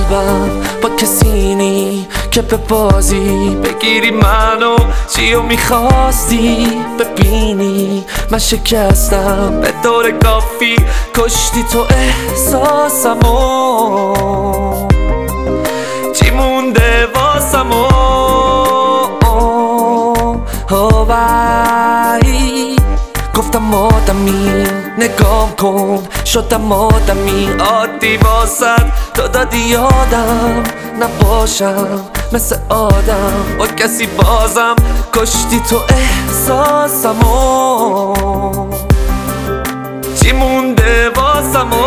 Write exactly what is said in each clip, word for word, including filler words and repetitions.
قلبم با کسی نی که به بازی بگیری منو. چیو میخواستی ببینی من شکستم به دور کافی، کشتی تو احساسمو. چی مونده واسمو؟ وای گفتم آدمی نگام کن، شدم آدمی عادی واسد تو دادی یادم نباشم مثل آدم با کسی بازم. کشتی تو احساسمو، چی مونده واسمو؟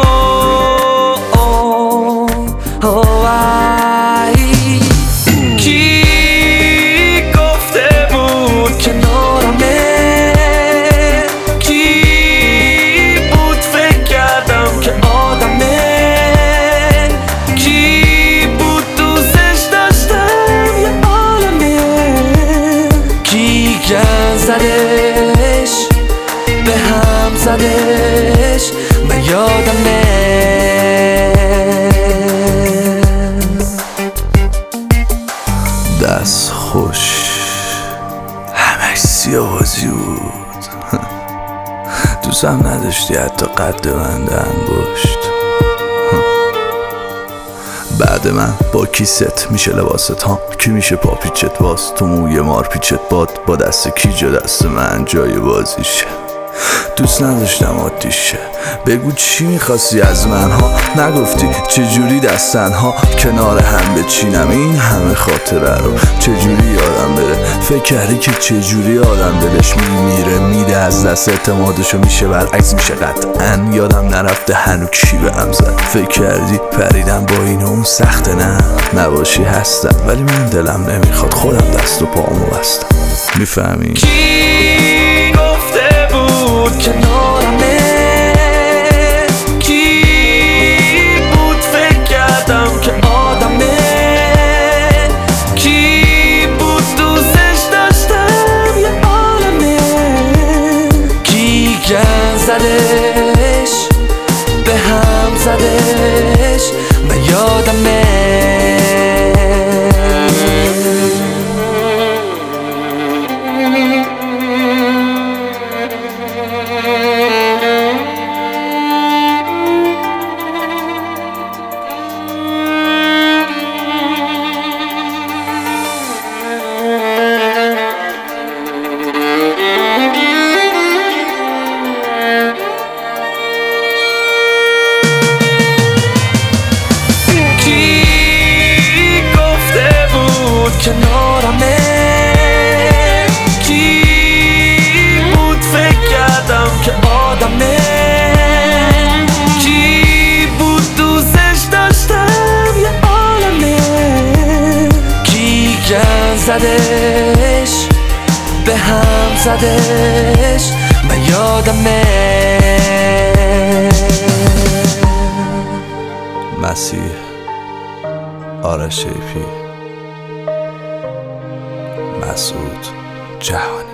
وای کی گفته بود کنارمه؟ کی بود فکر کردم که آدمه؟ کی بود دوستش داشتم یه عالمه؟ کی گن زدش به هم زدش من یادمه. دست خوش همش سیاوازی بود. دوستم نداشتی حتی قد من ده انگشت. بعد من با کی ست میشه لباست ها؟ کی میشه پا پیچت باز تو موی مار پیچت باد؟ با دست کی جا دست من جای بازیشه؟ دوست نداشتم عادیشه. بگو چی میخواستی از من ها؟ نگفتی چجوری دستن ها کنار هم بچینم این همه خاطره رو؟ چجوری یادم بره؟ فکر کردی که چجوری آدم دلش میمیره میده از دست اعتمادشو میشه برعکس میشه؟ قطعا یادم نرفته هنو کی به هم زد. فکر کردی پریدم با این اون سخته؟ نه نباشی هستم ولی من دلم نمیخواد خودم دست و پامو بستم. میفهمی؟ کی گفته بود کنارمه؟ کی بود فکر کردم که آدمه؟ کی بود دوستش داشتم یه عالمه؟ کی گن زدش به هم زدش من یادمه. کنارمه؟ کی بود فکر کردم که آدمه؟ کی بود دوستش داشتم یه عالمه؟ کی گن زدش به هم زدش من یادمه. مسیح آرش شیپی، مسعود جهانی.